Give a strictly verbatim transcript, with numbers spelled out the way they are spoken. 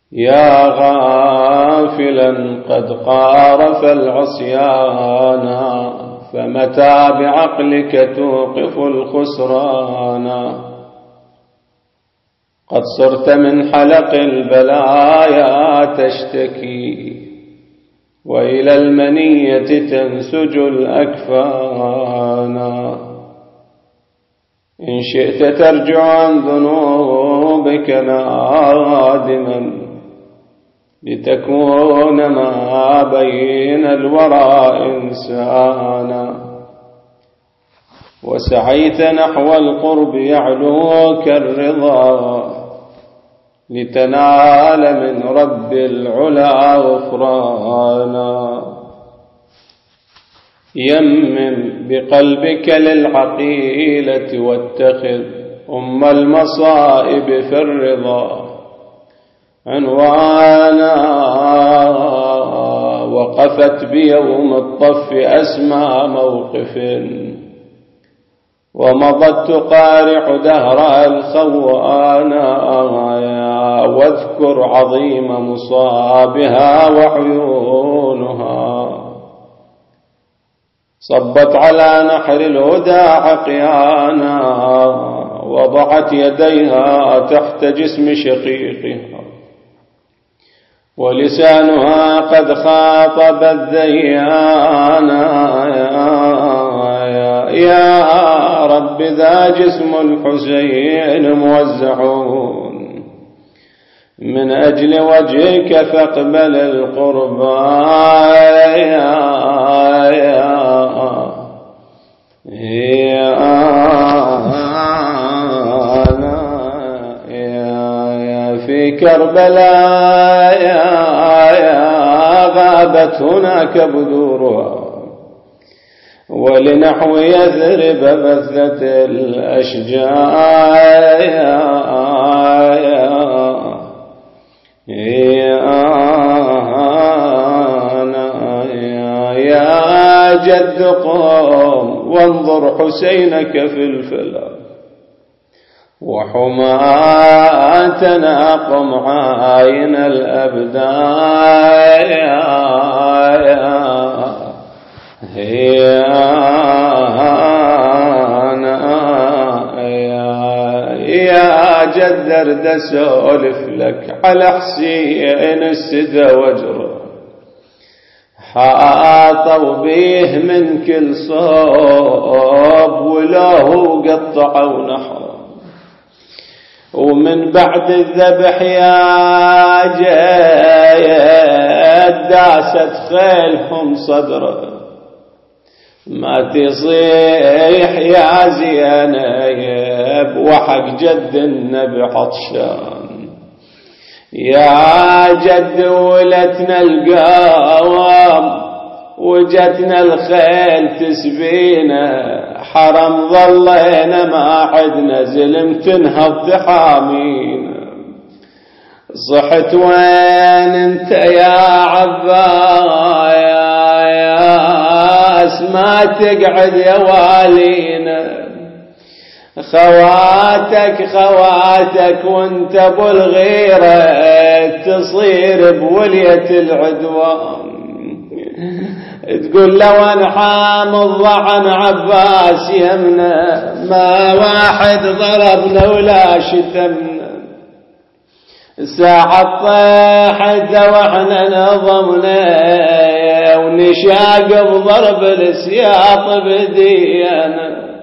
يا غافلا قد قارف العصيان، فمتى بعقلك توقف الخسران؟ قد صرت من حلق البلايا تشتكي، وإلى المنية تنسج الأكفان. إن شئت ترجع عن ذنوبك نادما، لتكون ما بين الورى إنسانا. وسعيت نحو القرب يعلوك الرضا، لتنال من رب العلا غفرانا. يمم بقلبك للعقيلة، واتخذ أم المصائب في الرضا عنوانا. وقفت بيوم الطف أسمى موقف، ومضت تقارع دهر الخوانا. واذكر عظيم مصابها وعيونها، صبت على نحر الهدى عقيانا. وضعت يديها تحت جسم شقيقها، ولسانها قد خاطب الذيانا. يا رب ذا جسم الحسين موزعون، من أجل وجهك فاقبل القربان. في كربلاء غابت هناك بدورها، ولنحو يثرب بثت الأشجار. يا جد قوم وانظر حسينك في الفلا، وحماتنا قم عاين الأبدان. يا جد ارد اسولف لك على حسين السدى وجره، حاطوا بيه من كل صوب، وله قطعوا نحره. ومن بعد الذبح يا جد داست خيلهم صدره، ما تصيح يا زينب وحق جد النبي عطشان. يا جد ولتنا القوام، وجتنا الخيل تسبينا، حرم ظلينا ما عدنا زلم تنهض تحامينا. صحت وين انت يا عباس، ما تقعد يا والينا. خواتك خواتك وانت ابو الغيرة، تصير بولية العدوان. تقول لو انحام الضعن عباس يمنا، ما واحد ضربنا ولا شتمنا. ساعة طيحت واحنا نظمنا، ونشاق بضرب السياط بدينا.